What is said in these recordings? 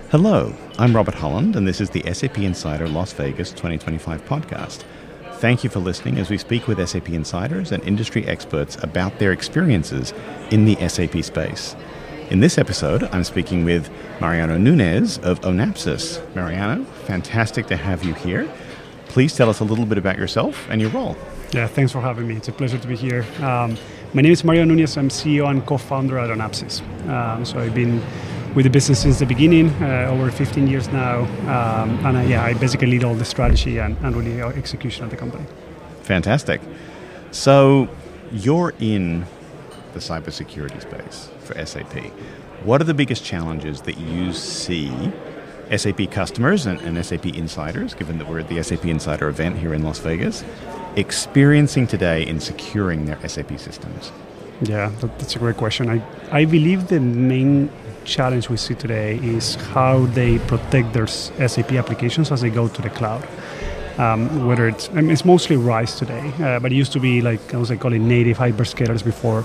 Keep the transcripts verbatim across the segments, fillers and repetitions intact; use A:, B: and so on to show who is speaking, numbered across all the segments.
A: Hello, I'm Robert Holland, and this is the S A P Insider Las Vegas twenty twenty-five podcast. Thank you for listening as we speak with S A P insiders and industry experts about their experiences in the S A P space. In this episode, I'm speaking with Mariano Nunez of Onapsis. Mariano, fantastic to have you here. Please tell us a little bit about yourself and your role.
B: Yeah, thanks for having me. It's a pleasure to be here. Um, my name is Mariano Nunez. I'm C E O and co-founder at Onapsis. Um, so I've been with the business since the beginning, uh, over fifteen years now. Um, and I, yeah, I basically lead all the strategy and, and really execution of the company.
A: Fantastic. So you're in the cybersecurity space for S A P. What are the biggest challenges that you see S A P customers and, and S A P insiders, given that we're at the S A P Insider event here in Las Vegas, experiencing today in securing their S A P systems?
B: Yeah, that, that's a great question. I, I believe the main challenge we see today is how they protect their S A P applications as they go to the cloud. Um, whether it's, I mean, it's mostly RISE today, uh, but it used to be like, I was like calling native hyperscalers before.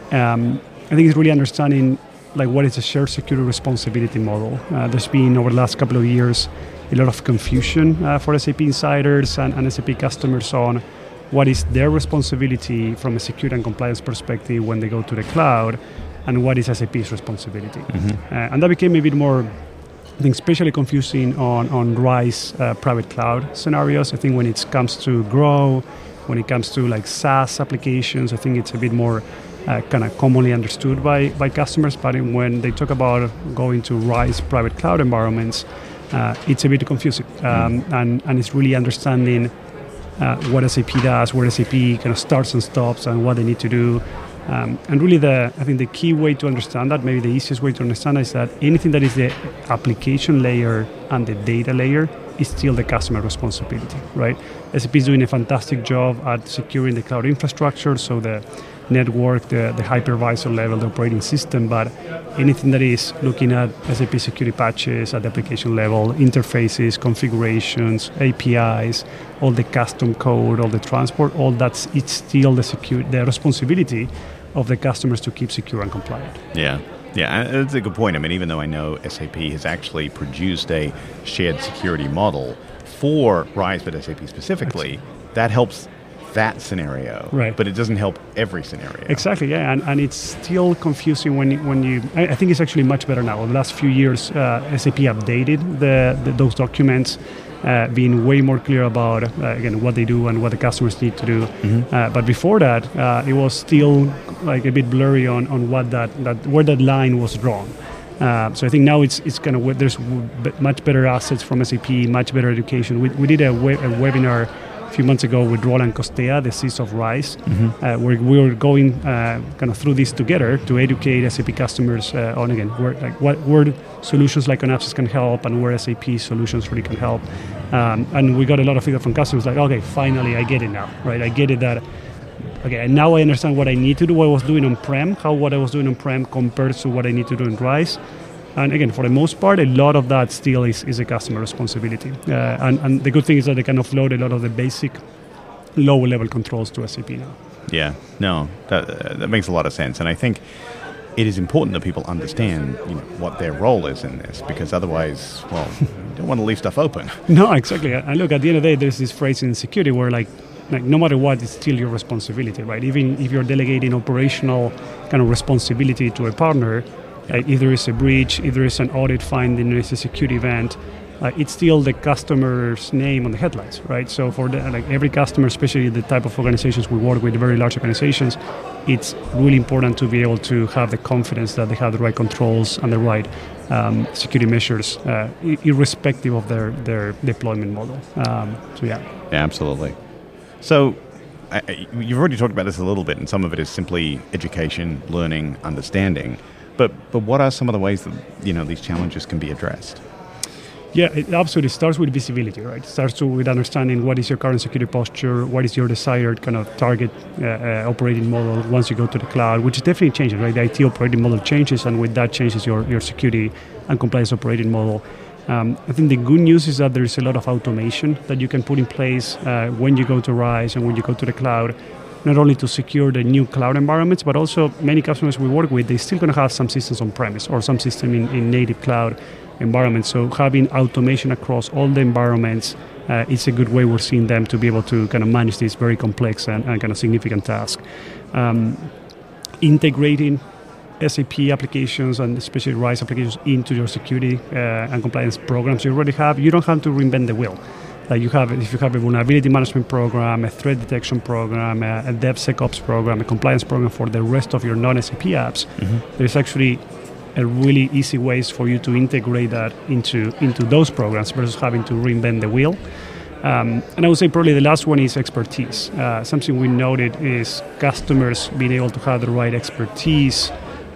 B: Um, I think it's really understanding like what is a shared security responsibility model. Uh, there's been over the last couple of years a lot of confusion uh, for S A P insiders and, and S A P customers on what is their responsibility from a security and compliance perspective when they go to the cloud, and what is S A P's responsibility. Mm-hmm. Uh, and that became a bit more, I think, especially confusing on, on RISE uh, private cloud scenarios. I think when it comes to Grow, when it comes to like SaaS applications, I think it's a bit more uh, kind of commonly understood by, by customers. But when they talk about going to RISE private cloud environments, uh, it's a bit confusing. Um, mm-hmm. and, and it's really understanding uh, what S A P does, where S A P kind of starts and stops, and what they need to do. Um, and really, the I think the key way to understand that, maybe the easiest way to understand that, is that anything that is the application layer and the data layer is still the customer responsibility, right? S A P is doing a fantastic job at securing the cloud infrastructure, so the network, the, the hypervisor level, the operating system, but anything that is looking at S A P security patches at the application level, interfaces, configurations, A P Is, all the custom code, all the transport, all that's, it's still the secure, the responsibility of the customers to keep secure and compliant.
A: Yeah. Yeah, that's a good point. I mean, even though I know S A P has actually produced a shared security model for RISE, but S A P specifically, Excellent. That helps that scenario,
B: right?
A: But it doesn't help every scenario.
B: Exactly, yeah, and, and it's still confusing when you, when you. I, I think it's actually much better now. Over the last few years, uh, S A P updated the, the those documents, uh, being way more clear about uh, again what they do and what the customers need to do. Mm-hmm. Uh, but before that, uh, it was still like a bit blurry on, on what that, that where that line was drawn. Uh, so I think now it's it's kind of there's much better assets from S A P, much better education. We we did a, we, a webinar a few months ago with Roland Costea, the C I S O of RISE, mm-hmm. uh, where we were going uh, kind of through this together to educate S A P customers uh, on, again, where, like, what where solutions like Onapsis can help and where S A P solutions really can help. Um, and we got a lot of feedback from customers like, okay, finally I get it now, right? I get it that, okay, and now I understand what I need to do, what I was doing on-prem, how what I was doing on-prem compares to what I need to do in RISE. And again, for the most part, a lot of that still is, is a customer responsibility. Uh, and, and the good thing is that they can offload a lot of the basic lower-level controls to S A P now.
A: Yeah, no, that uh, that makes a lot of sense. And I think it is important that people understand, you know, what their role is in this, because otherwise, well, you don't want to leave stuff open.
B: No, exactly. And look, at the end of the day, there's this phrase in security where, like, like no matter what, it's still your responsibility, right? Even if you're delegating operational kind of responsibility to a partner, Uh, if there is a breach, if there is an audit finding, there is a security event, uh, it's still the customer's name on the headlines, right? So for the, like every customer, especially the type of organizations we work with, very large organizations, it's really important to be able to have the confidence that they have the right controls and the right um, security measures, uh, irrespective of their, their deployment model. Um, so yeah.
A: Yeah, absolutely. So I, you've already talked about this a little bit, and some of it is simply education, learning, understanding. But but what are some of the ways that, you know, these challenges can be addressed?
B: Yeah, it absolutely starts with visibility, right? It starts to, with understanding what is your current security posture, what is your desired kind of target uh, uh, operating model once you go to the cloud, which is definitely changing, right? The I T operating model changes, and with that changes your, your security and compliance operating model. Um, I think the good news is that there is a lot of automation that you can put in place uh, when you go to RISE and when you go to the cloud, not only to secure the new cloud environments, but also many customers we work with, they're still going to have some systems on-premise or some system in, in native cloud. environment. So having automation across all the environments, uh, it's a good way we're seeing them to be able to kind of manage this very complex and, and kind of significant task. Um, integrating S A P applications and especially RISE applications into your security uh, and compliance programs you already have, you don't have to reinvent the wheel. Like you have, if you have a vulnerability management program, a threat detection program, a, a DevSecOps program, a compliance program for the rest of your non-S A P apps, mm-hmm. there's actually a really easy ways for you to integrate that into, into those programs versus having to reinvent the wheel. Um, and I would say probably the last one is expertise. Uh, something we noted is customers being able to have the right expertise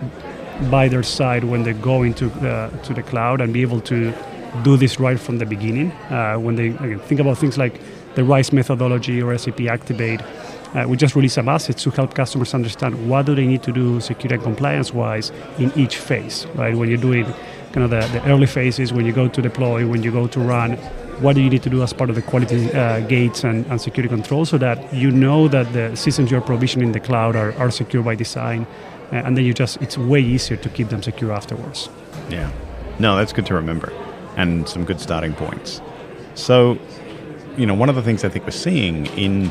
B: by their side when they go into uh, to the cloud and be able to do this right from the beginning. Uh, when they again, think about things like the RISE methodology or S A P Activate, uh, we just release some assets to help customers understand what do they need to do security and compliance-wise in each phase, right? When you're doing kind of the, the early phases, when you go to deploy, when you go to run, what do you need to do as part of the quality uh, gates and, and security control so that you know that the systems you're provisioning in the cloud are, are secure by design, uh, and then you just, it's way easier to keep them secure afterwards.
A: Yeah. No, that's good to remember, and some good starting points. So, you know, one of the things I think we're seeing in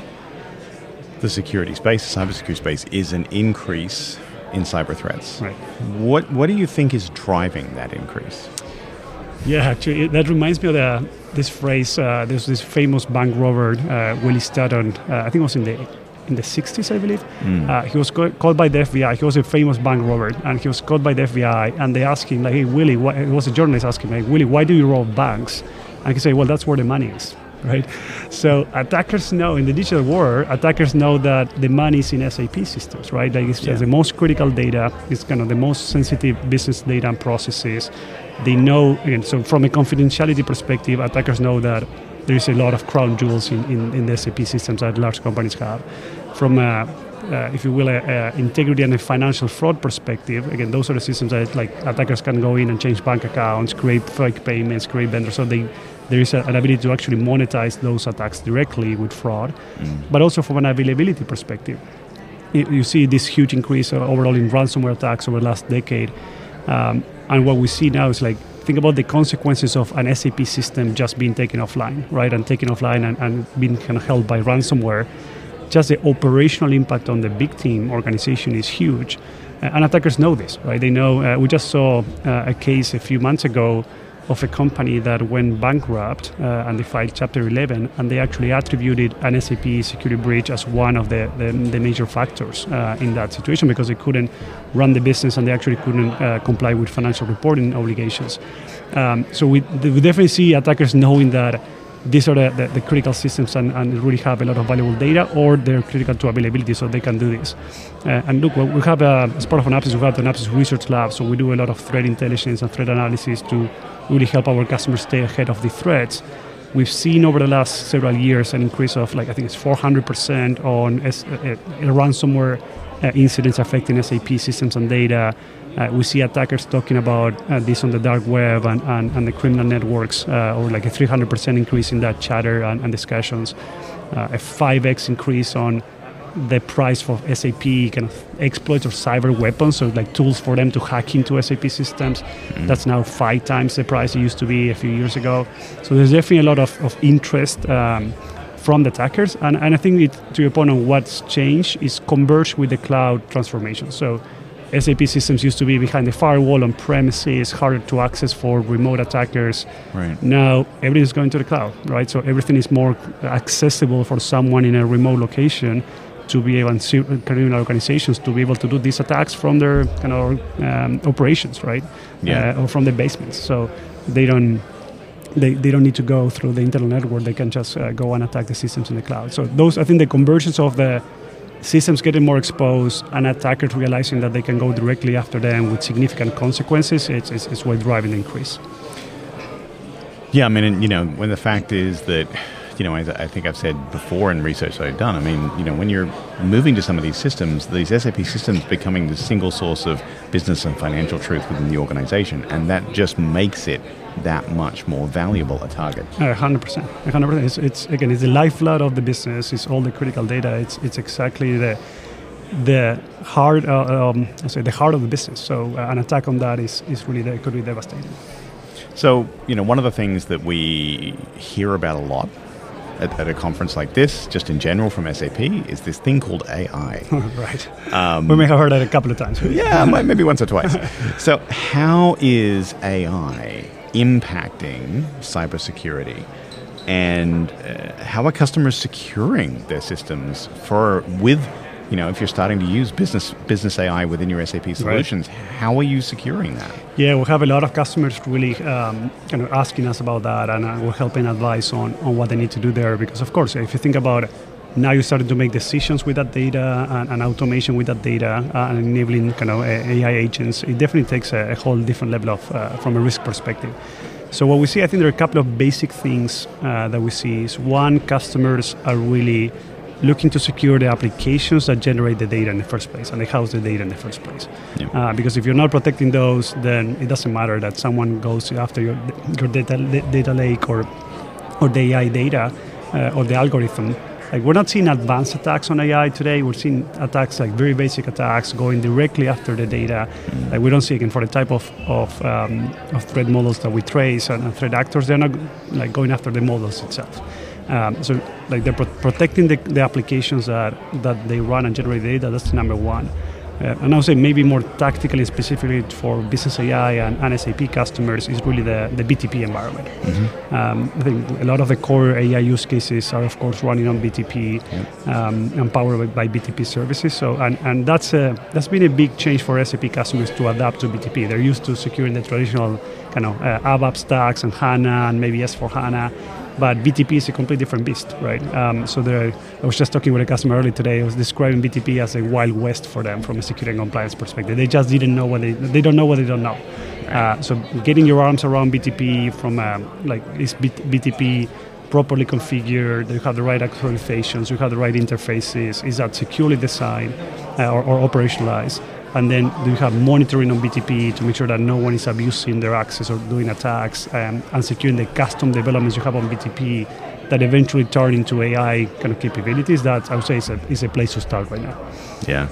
A: the security space, the cybersecurity space, is an increase in cyber threats.
B: Right.
A: What What do you think is driving that increase?
B: Yeah, actually, that reminds me of the, this phrase. Uh, there's this famous bank robber, uh, Willie Stratton. Uh, I think it was in the in the sixties, I believe. Mm. Uh, he was co- caught by the F B I. He was a famous bank robber, and he was caught by the F B I. And they asked him, like, "Hey, Willie," why, it was a journalist asking, like, "Willie, why do you rob banks?" And he said, "Well, that's where the money is." Right, so attackers know in the digital world, attackers know that the money is in S A P systems, right? Like it's yeah. the most critical data, it's kind of the most sensitive business data and processes. They know, again, so from a confidentiality perspective, attackers know that there is a lot of crown jewels in, in, in the S A P systems that large companies have. From a, uh, if you will, a, a integrity and a financial fraud perspective, again, those are the systems that like attackers can go in and change bank accounts, create fake payments, create vendors, so they there is a, an ability to actually monetize those attacks directly with fraud, mm. but also from an availability perspective. You, you see this huge increase overall in ransomware attacks over the last decade. Um, and what we see now is like, think about the consequences of an S A P system just being taken offline, right? And taken offline and, and being kind of held by ransomware. Just the operational impact on the victim organization is huge. Uh, and attackers know this, right? They know, uh, we just saw uh, a case a few months ago of a company that went bankrupt uh, and they filed Chapter eleven, and they actually attributed an S A P security breach as one of the, the, the major factors uh, in that situation because they couldn't run the business and they actually couldn't uh, comply with financial reporting obligations. Um, so we, we definitely see attackers knowing that these are the, the, the critical systems and, and really have a lot of valuable data, or they're critical to availability, so they can do this. Uh, and look, we have, a, as part of Synapsys, we have the Synapsys Research Lab, so we do a lot of threat intelligence and threat analysis to really help our customers stay ahead of the threats. We've seen over the last several years an increase of, like, I think it's four hundred percent on S- uh, uh, ransomware uh, incidents affecting S A P systems and data. Uh, we see attackers talking about uh, this on the dark web and, and, and the criminal networks, uh, or like a three hundred percent increase in that chatter and, and discussions, uh, a five x increase on the price for S A P kind of exploits or cyber weapons, so like tools for them to hack into S A P systems. Mm-hmm. That's now five times the price it used to be a few years ago. So there's definitely a lot of, of interest um, from the attackers. And, and I think it, to your point on what's changed is converge with the cloud transformation. So S A P systems used to be behind the firewall on premises, harder to access for remote attackers.
A: Right.
B: Now everything is going to the cloud, right? So everything is more accessible for someone in a remote location to be able, and criminal organizations to be able to do these attacks from their kind of um, operations, right?
A: Yeah.
B: Uh, or from the basements. So they don't they, they don't need to go through the internal network. They can just uh, go and attack the systems in the cloud. So those, I think, the convergence of the systems getting more exposed and attackers realizing that they can go directly after them with significant consequences, it's, it's, it's what's driving the increase.
A: Yeah, I mean, you know, when the fact is that, you know, I, I think I've said before in research that I've done, I mean, you know, when you're moving to some of these systems, these S A P systems becoming the single source of business and financial truth within the organization, and that just makes it that much more valuable a target.
B: one hundred percent. one hundred percent. It's, it's again, it's the lifeblood of the business. It's all the critical data. It's it's exactly the the heart. Uh, um, I say the heart of the business. So uh, an attack on that is is really could be devastating.
A: So, you know, one of the things that we hear about a lot at, at a conference like this, just in general from S A P, is this thing called A I.
B: Right. Um, we may have heard that a couple of times.
A: Yeah, maybe once or twice. So how is A I impacting cybersecurity? And uh, how are customers securing their systems for with, you know, if you're starting to use business business A I within your S A P solutions, right. How are you securing that?
B: Yeah, we have a lot of customers really um, kind of asking us about that, and uh, we're helping advise on, on what they need to do there. Because, of course, if you think about it, now you're starting to make decisions with that data and, and automation with that data uh, and enabling kind of A I agents. It definitely takes a, a whole different level of, uh, from a risk perspective. So what we see, I think there are a couple of basic things uh, that we see. Is one, customers are really looking to secure the applications that generate the data in the first place and they house the data in the first place. Yeah. Uh, because if you're not protecting those, then it doesn't matter that someone goes after your your data data lake or or the A I data uh, or the algorithm. Like, we're not seeing advanced attacks on A I today. We're seeing attacks like very basic attacks going directly after the data. Mm. Like, we don't see, again, for the type of of, um, of threat models that we trace and, and threat actors, they're not like going after the models itself. Um, so, like, they're pro- protecting the, the applications that, that they run and generate data. That's number one. Uh, and I would say maybe more tactically, specifically for business A I and, and S A P customers, is really the, the B T P environment. Mm-hmm. Um, I think a lot of the core A I use cases are, of course, running on B T P, yep. um, and powered by B T P services. So, and, and that's a, that's been a big change for S A P customers to adapt to B T P. They're used to securing the traditional kind of uh, ABAP stacks and HANA and maybe S four HANA. But B T P is a completely different beast, right? Um, so there, I was just talking with a customer earlier today. I was describing B T P as a wild west for them from a security and compliance perspective. They just didn't know what they they don't know what they don't know. Uh, so getting your arms around B T P from um, like is B T P properly configured? Do you have the right authorizations? Do you have the right interfaces? Is that securely designed uh, or, or operationalized? And then do you have monitoring on B T P to make sure that no one is abusing their access or doing attacks, um, and securing the custom developments you have on B T P that eventually turn into A I kind of capabilities? That I would say is a, is a place to start right now.
A: Yeah.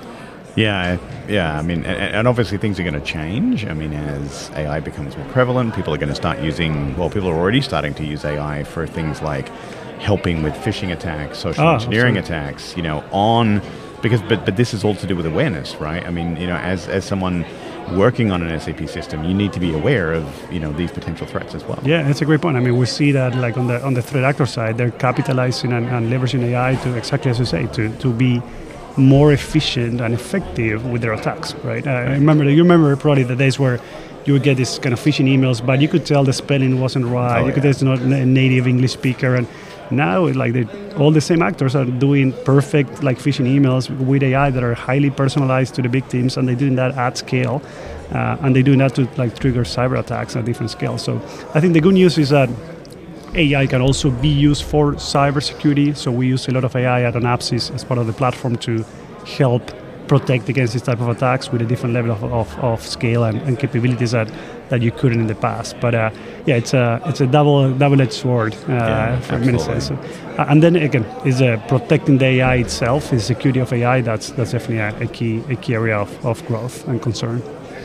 A: Yeah, yeah. I mean, and, and obviously things are going to change. I mean, as A I becomes more prevalent, people are going to start using, well, people are already starting to use A I for things like helping with phishing attacks, social oh, engineering absolutely. attacks, you know, on... Because, but, but this is all to do with awareness, right? I mean, you know, as as someone working on an S A P system, you need to be aware of, you know, these potential threats as well.
B: Yeah, that's a great point. I mean, we see that like on the on the threat actor side, they're capitalizing and, and leveraging A I to, exactly as you say, to to be more efficient and effective with their attacks, right? Uh, right. I remember, you remember probably the days where you would get these kind of phishing emails, but you could tell the spelling wasn't right. Oh, you could tell it's not a native English speaker, and now, like, all the same actors are doing perfect, like, phishing emails with A I that are highly personalized to the victims, and they're doing that at scale, uh, and they're doing that to, like, trigger cyber attacks at different scales. So I think the good news is that A I can also be used for cybersecurity. So we use a lot of A I at Onapsis as part of the platform to help protect against this type of attacks with a different level of, of, of scale and, and capabilities that, that you couldn't in the past. But uh, yeah, it's a it's a double double-edged sword uh, yeah, for many sense. Uh, and then again, is uh, protecting the A I itself, is security of A I. That's that's definitely a, a key a key area of, of growth and concern.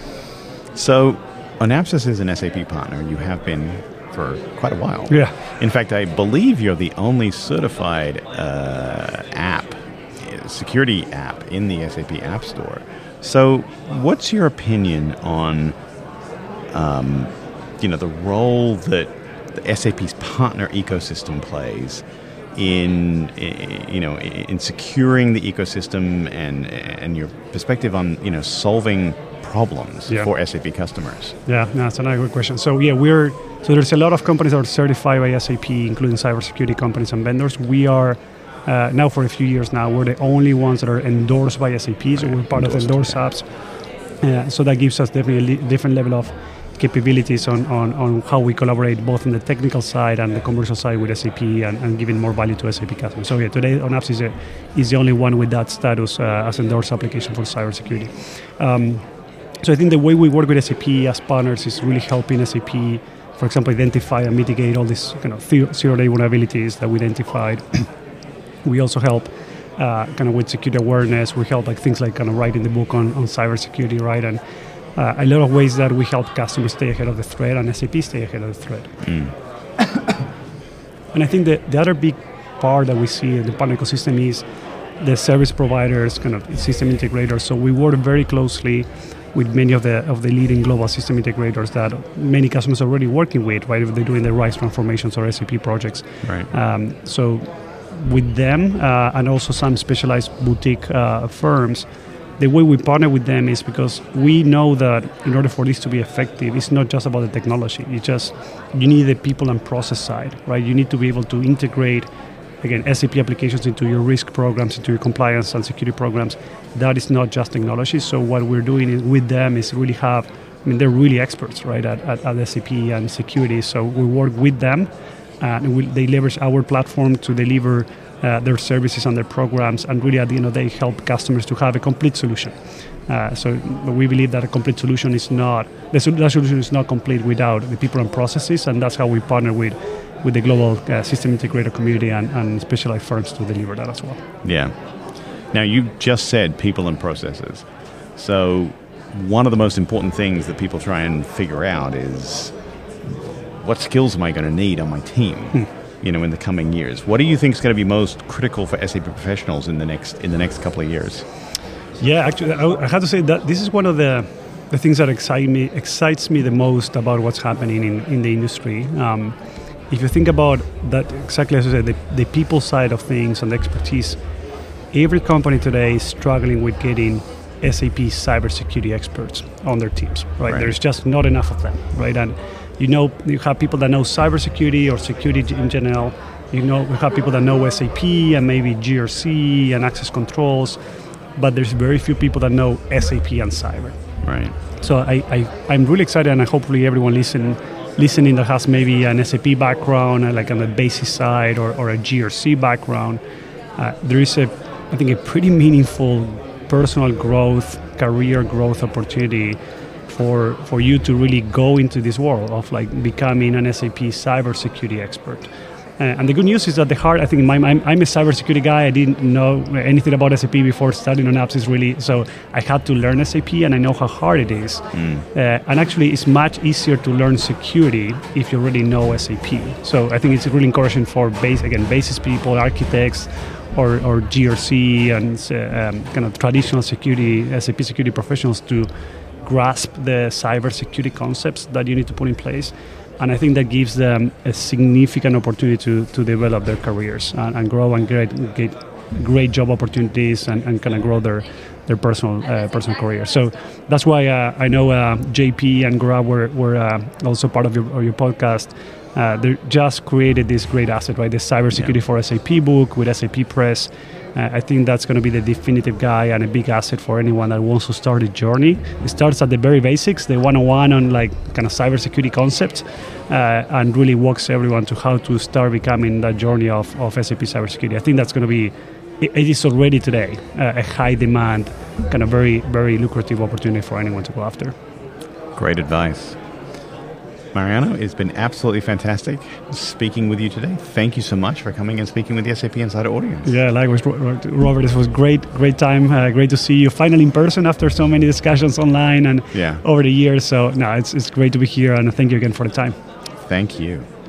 A: So, Onapsis is an S A P partner. You have been for quite a while.
B: Yeah.
A: In fact, I believe you're the only certified uh, app. security app in the S A P App Store. So what's your opinion on um, you know, the role that the S A P's partner ecosystem plays in, in you know in securing the ecosystem, and and your perspective on, you know, solving problems yeah. for S A P customers?
B: Yeah, no, that's another good question. So yeah, we're so there's a lot of companies that are certified by S A P, including cybersecurity companies and vendors. We are Uh, now for a few years now, we're the only ones that are endorsed by S A P, so we're part endorsed, of Endorse yeah. apps. Uh, so that gives us definitely a li- different level of capabilities on, on, on how we collaborate both on the technical side and the commercial side with S A P, and, and giving more value to S A P customers. So yeah, today Onapsis is, a, is the only one with that status uh, as endorsed application for cybersecurity. Um, so I think the way we work with S A P as partners is really helping S A P, for example, identify and mitigate all these kind of zero-day vulnerabilities that we identified. We also help uh, kind of with security awareness. We help like things like kind of writing the book on, on cybersecurity, right? And uh, a lot of ways that we help customers stay ahead of the threat and S A P stay ahead of the threat.
A: Mm.
B: And I think that the other big part that we see in the partner ecosystem is the service providers, kind of system integrators. So we work very closely with many of the of the leading global system integrators that many customers are already working with, right? If they're doing the RISE transformations or S A P projects.
A: Right.
B: Um, so with them uh, and also some specialized boutique uh, firms, the way we partner with them is because we know that in order for this to be effective, it's not just about the technology. It's just, you need the people and process side, right? You need to be able to integrate, again, S A P applications into your risk programs, into your compliance and security programs. That is not just technology. So what we're doing is, with them is really have, I mean, they're really experts, right, at, at, at S A P and security. So we work with them, and we, they leverage our platform to deliver Uh, their services and their programs, and really at the end of the day help customers to have a complete solution. Uh, so we believe that a complete solution is not, the sol- that solution is not complete without the people and processes, and that's how we partner with, with the global uh, system integrator community and, and specialized firms to deliver that as well.
A: Yeah. Now, you just said people and processes. So one of the most important things that people try and figure out is, what skills am I going to need on my team? Hmm. You know, in the coming years, what do you think is going to be most critical for S A P professionals in the next in the next couple of years?
B: Yeah, actually, I, I have to say that this is one of the the things that excite me excites me the most about what's happening in, in the industry. Um, if you think about that, exactly as you said, the, the people side of things and the expertise, every company today is struggling with getting S A P cybersecurity experts on their teams. Right?
A: Right.
B: There's just not enough of them, right? And you know, you have people that know cybersecurity or security in general. You know, we have people that know S A P and maybe G R C and access controls, but there's very few people that know S A P and cyber.
A: Right.
B: So I, I, I'm really excited, and hopefully everyone listen, listening that has maybe an S A P background, like on the basis side, or, or a G R C background. Uh, there is a, I think, a pretty meaningful personal growth, career growth opportunity for for you to really go into this world of like becoming an S A P cybersecurity expert. Uh, and the good news is that the hard, I think my, I'm, I'm a cybersecurity guy. I didn't know anything about S A P before studying on apps. Is really, so I had to learn S A P, and I know how hard it is. Mm. Uh, and actually, it's much easier to learn security if you already know S A P. So I think it's really encouraging for base, again, basis people, architects, or, or G R C and uh, um, kind of traditional security, S A P security professionals to grasp the cybersecurity concepts that you need to put in place. And I think that gives them a significant opportunity to, to develop their careers and, and grow and get, get great job opportunities and, and kind of grow their their personal uh, personal career. So that's why uh, I know uh, J P and Gaurav were, were uh, also part of your, of your podcast. Uh, they just created this great asset, right? The Cybersecurity yeah. for S A P book with S A P Press. Uh, I think that's going to be the definitive guide and a big asset for anyone that wants to start a journey. It starts at the very basics, the one oh one on like kind of cybersecurity concepts, uh, and really walks everyone to how to start becoming that journey of, of S A P cybersecurity. I think that's going to be, it, it is already today, uh, a high demand, kind of very, very lucrative opportunity for anyone to go after.
A: Great advice. Mariano, it's been absolutely fantastic speaking with you today. Thank you so much for coming and speaking with the S A P Insider audience.
B: Yeah, likewise, Robert. This was great, great time. Uh, great to see you finally in person after so many discussions online and
A: yeah.
B: over the years. So, no, it's it's great to be here, and thank you again for the time.
A: Thank you.